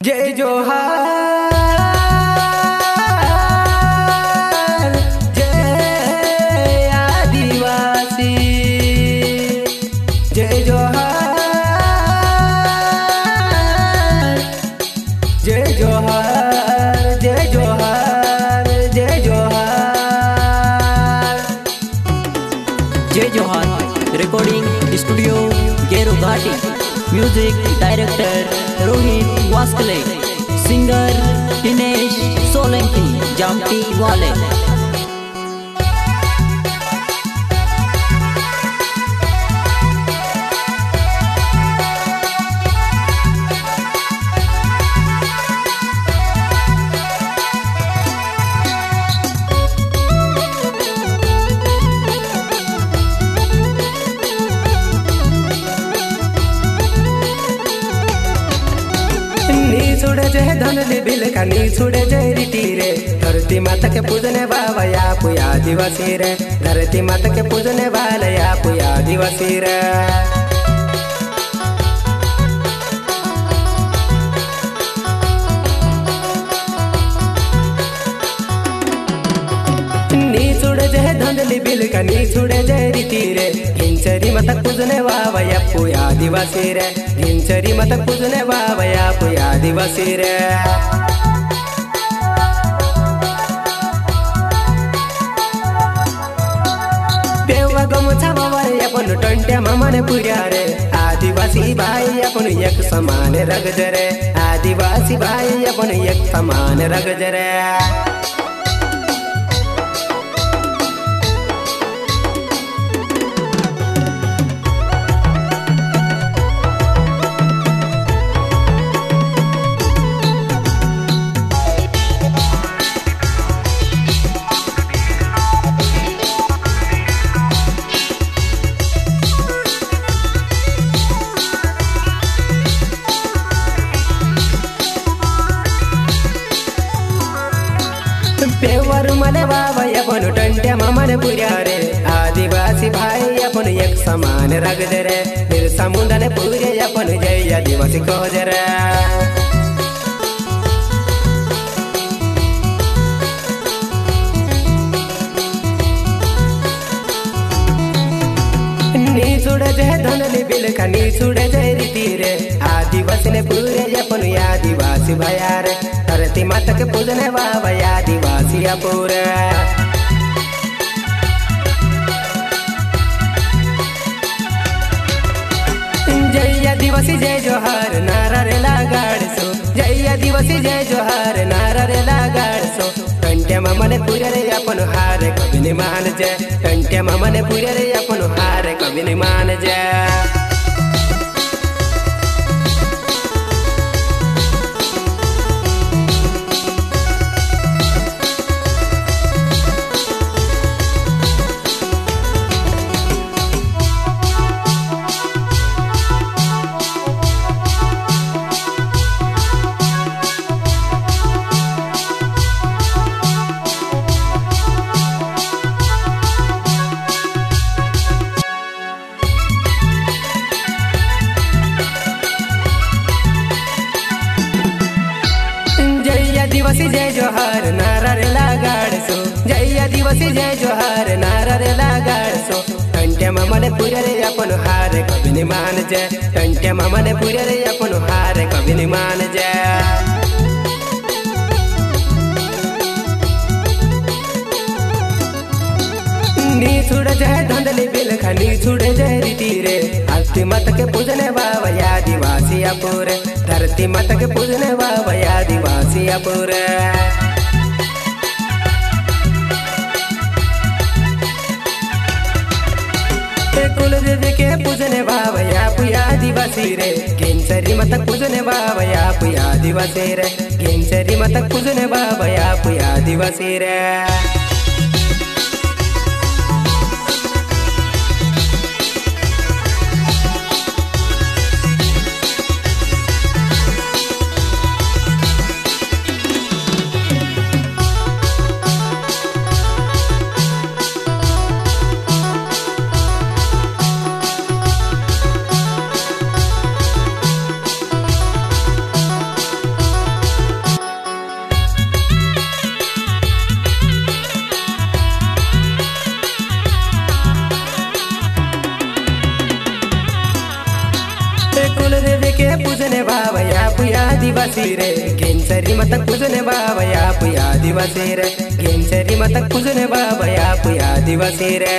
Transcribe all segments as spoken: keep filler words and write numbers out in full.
जय जोहार जय आदिवासी जय जोहार जय जोहार जय जोहार जय जोहार जय जोहार recording studio Geru Ghati music director Rohit Waskale singer Dinesh Solanki Jamti वाले छुड़े जय धनली बिल का नी छुड़े जय रीति रे धरती माता के पूजने बाबा या पुया आदिवासी रे धरती माता के पूजने वाले या पुया आदिवासी रे नी छुड़े जय धनली बिल का नी छुड़े जय रीति रे हिंचरी माता पूजने बाबा या पुया आदिवासी रे हिंचरी माता पूजने बाबा या पुया आदिवासी रे देवा गमछा बाबा अपन टंट्या मामाने पुर्या रे आदिवासी भाई अपन एक समान रगज रे आदिवासी भाई अपन एक समान रगज रे पेवर मले बाबा अपन टंट्या मामाने पुर्या रे आदिवासी भाई अपन एक समान रगज रे बिरसा मुंडाने पुर्या अपन जय आदिवासी कहज रे नी छुड़े जय धनली बिल का नी छुड़े जय रीति रे आदिवासी ने पूरे अपन आदिवासी भया रे धरती माता के पूजने बाबा आदिवासी पूरे जय आदिवासी जय जोहार नारा रे लगाड़ सो जय आदिवासी जय जोहार नारा रे लगाड़ सो कंट्या मामाने पूरे रे अपन हार कभी नहीं मान जय कंट्या मामाने पूरे रे अपन हार कभी नहीं मान जय आदिवासी जय जोहार नारा रे लगाड़ सो जय आदिवासी जय जोहार नारा रे लगाड़ सो कंट्या मामाने पूरे रे अपन हार कभी नहीं मान जय कंट्या मामाने पूरे रे अपन हार कभी नहीं मान जय नी छुड़े जय धंधली बिल खा नी छुड़े जय रीति रे धरती माता के पूजने बाबा आदिवासी पूरे धरती माता के पूजने बाबा आदिवासी पूरे कुल देवी के पूजने बाबा आदिवासी रे केंचरी माता पूजने बाबा आदिवासी रे केंचरी माता पूजने बाबा आदिवासी रे आदिवासी रे घेंचरी मत पूजने बाबा आप आदिवासी रे घेंचरी मत पूजने बाबा आप आदिवासी रे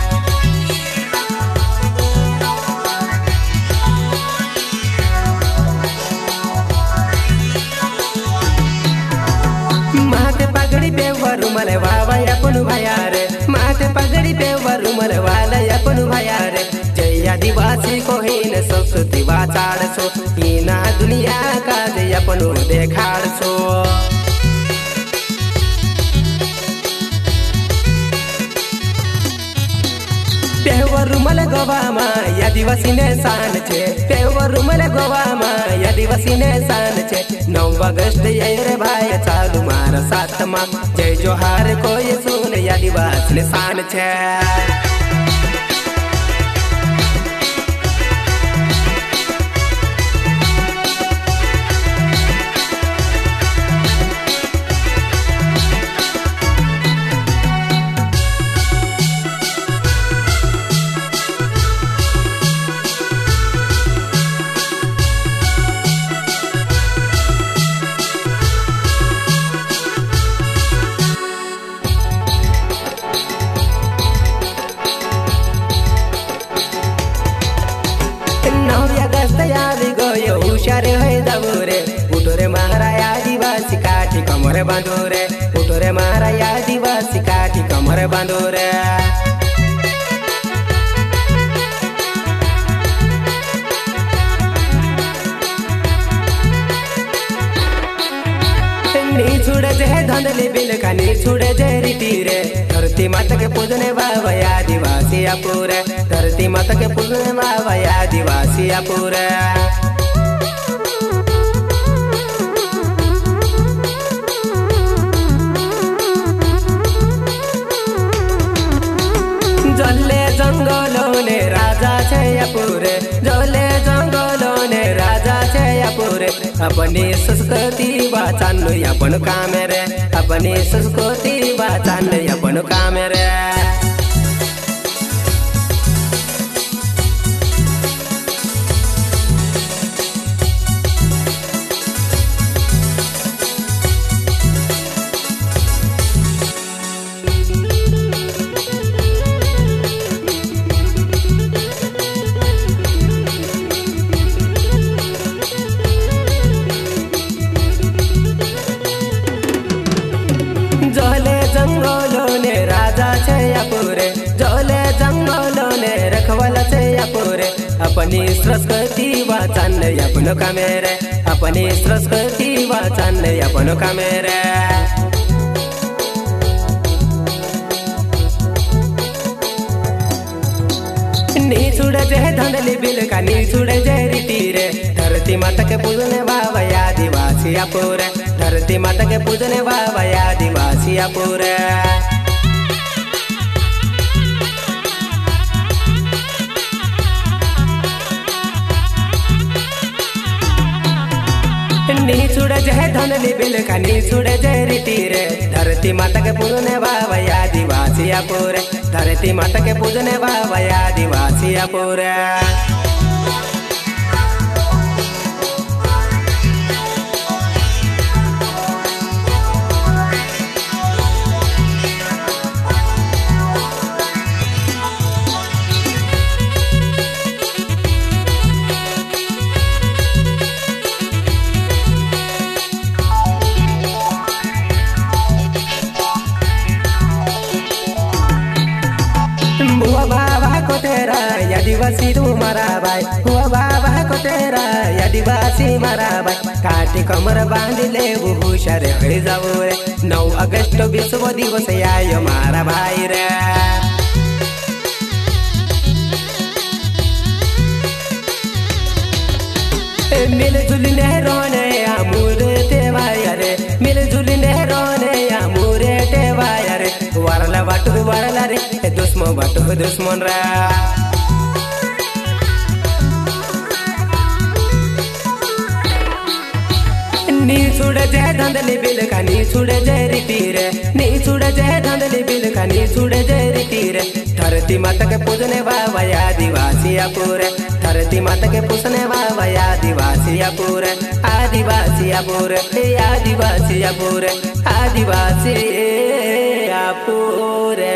माथे पगड़ी पे वरुमल बाबा अपन भया रे माथे पगड़ी पे वरुमल वाला अपन भया रे जय आदिवासी को हीन संस्कृति वाचाड़ सो हीना दुनिया का जय अपन देखाड़ सो पेवरुमल गोवामा आदिवासी ने शान छे पेवरुमल गोवामा आदिवासी ने शान छे नौ अगस्त ये भाई चालू मार साथ मा जय जोहार को ये सुन आदिवासी ने शान छे हुशारे है दबोरे उठोरे महारा आदिवासी काठी कमर बांधोरे उठोरे महारा आदिवासी काठी कमर बांधोरे नी छुड़े जे धंधली बिल का नी छुड़े जे रीति रे धरती माता के पूजने बाबा आदिवासी अपूरे धरती माता के पूजने बाबा आदिवासी अपूरे जले जंगलों ने राजा छे अपूरे जले जंगलों ने राजा छे अपूरे अपनी संस्कृति वाचन अपन काम रे अपनी संस्कृति वाचन अपन काम रे जले जंगलों ने राजा छे अपूरे जले जंगलों ने रखवाला छे अपूरे अपनी संस्कृति वाचन अपन कामेरे अपनी संस्कृति वाचन अपन कामेरे नी छुड़े जे धंधली बिल का नी छुड़े जे रीति रे धरती माता के पूजने बाबा आदिवासी अपूरे धरती माता के पूजने बाबा आदिवासी अपूरे नी छुड़े जे धंधली बिल का नी छुड़े जे रीति रे धरती माता के पूजने बाबा आदिवासी अपूरे धरती माता के पूजने बाबा आदिवासी अपूरे हुआ बाबा को तेरा आदिवासी तुम्हारा भाई हुआ बाबा को तेरा आदिवासी मारा भाई काटी कमर बांध ले वो हुशार है जाओ रे नौ अगस्त विश्व दिवस आयो मारा भाई रे मिलजुल ने रोने आमूर ते भाई रे मिलजुल ने रोने आमूर ते भाई रे वरला बाटू वरला रे दुश्मन बाटू दुश्मन रा नी छुड़े जे धंधली बिल का नी छुड़े जे रीति रे नी छुड़े जे धंधली बिल का नी छुड़े जे रीति रे धरती माता के पूजने बाबा आदिवासी अपूरे धरती धरती माता के पूछने बाबा आदिवासी अपूर आदिवासी अपूर आदिवासी अपूर आदिवासी अपूर